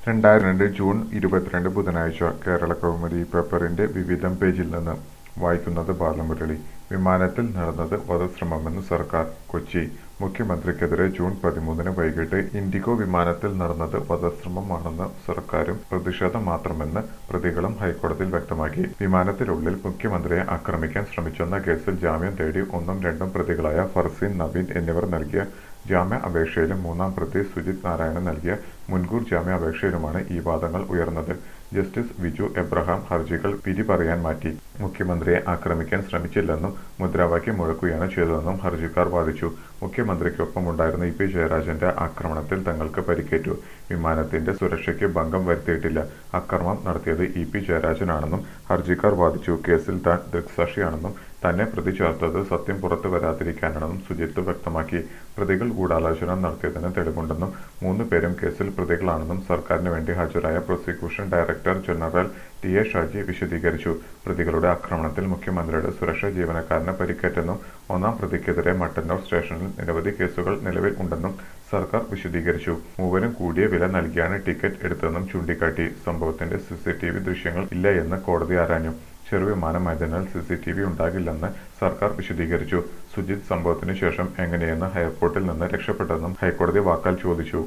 2002 June 22 ബുധനാഴ്ച കേരളകൗമുദി പേപ്പറിന്റെ വിവിധം പേജിൽ നിന്ന് വായിക്കുന്നത് ബാലമുരളി. വിമാനത്തിൽ നടന്നത് വധശ്രമമെന്ന് സർക്കാർ. കൊച്ചി. മുഖ്യമന്ത്രിക്കെതിരെ ജൂൺ 13 വൈകിട്ട് ഇൻഡിഗോ വിമാനത്തിൽ നടന്നത് വധശ്രമമാണെന്ന് സർക്കാരും പ്രതിഷേധം മാത്രമെന്ന് പ്രതികളും ഹൈക്കോടതിയിൽ വ്യക്തമാക്കി. വിമാനത്തിനുള്ളിൽ മുഖ്യമന്ത്രിയെ ആക്രമിക്കാൻ ശ്രമിച്ചെന്ന കേസിൽ ജാമ്യം തേടി ഒന്നും രണ്ടും പ്രതികളായ ഫർസീൻ, നവീൻ എന്നിവർ നൽകിയ ജാമ്യ അപേക്ഷയിലും മൂന്നാം പ്രതി സുജിത് നാരായണൻ നൽകിയ മുൻകൂർ ജാമ്യാപേക്ഷയിലുമാണ് ഈ വാദങ്ങൾ ഉയർന്നത്. ജസ്റ്റിസ് വിജു എബ്രഹാം ഹർജികൾ വിധി പറയാൻ മാറ്റി. മുഖ്യമന്ത്രിയെ ആക്രമിക്കാൻ ശ്രമിച്ചില്ലെന്നും മുദ്രാവാക്യം മുഴക്കുകയാണ് ചെയ്തതെന്നും ഹർജിക്കാർ വാദിച്ചു. മുഖ്യമന്ത്രിക്കൊപ്പമുണ്ടായിരുന്ന ഇ.പി. ജയരാജന്റെ ആക്രമണത്തിൽ തങ്ങൾക്ക് പരിക്കേറ്റു. വിമാനത്തിന്റെ സുരക്ഷയ്ക്ക് ഭംഗം വരുത്തിയിട്ടില്ല. അക്രമം നടത്തിയത് ഇ.പി. ജയരാജനാണെന്നും ഹർജിക്കാർ വാദിച്ചു. കേസിൽ താൻ ദൃക്സാക്ഷിയാണെന്നും തന്നെ പ്രതി ചേർത്തത് സത്യം പുറത്തു വരാതിരിക്കാനാണെന്നും സുജിത്ത് വ്യക്തമാക്കി. പ്രതികൾ ഗൂഢാലോചന നടത്തിയതിന് തെളിവുണ്ടെന്നും 3 പേരും കേസിൽ പ്രതികളാണെന്നും സർക്കാരിന് വേണ്ടി ഹാജരായ prosecution director general T A. Shaji വിശദീകരിച്ചു. പ്രതികളുടെ ആക്രമണത്തിൽ മുഖ്യമന്ത്രിയുടെ സുരക്ഷാ ജീവനക്കാരന് പരിക്കേറ്റെന്നും ഒന്നാം പ്രതിക്കെതിരെ മട്ടന്നൂർ സ്റ്റേഷനിൽ നിരവധി കേസുകൾ നിലവിൽ ഉണ്ടെന്നും സർക്കാർ വിശദീകരിച്ചു. മൂവരും കൂടിയ വില നൽകിയാണ് ടിക്കറ്റ് എടുത്തതെന്നും ചൂണ്ടിക്കാട്ടി. സംഭവത്തിന്റെ സിസിടിവി ദൃശ്യങ്ങൾ ഇല്ലയെന്ന് കോടതി ആരാഞ്ഞു. ചെറുവിമാനമായതിനാൽ സിസിടിവി ഉണ്ടാകില്ലെന്ന് സർക്കാർ വിശദീകരിച്ചു. സുജിത് സംഭവത്തിനു ശേഷം എങ്ങനെയെന്ന് എയർപോർട്ടിൽ നിന്ന് രക്ഷപ്പെട്ടതെന്നും ഹൈക്കോടതി വാക്കാൽ ചോദിച്ചു.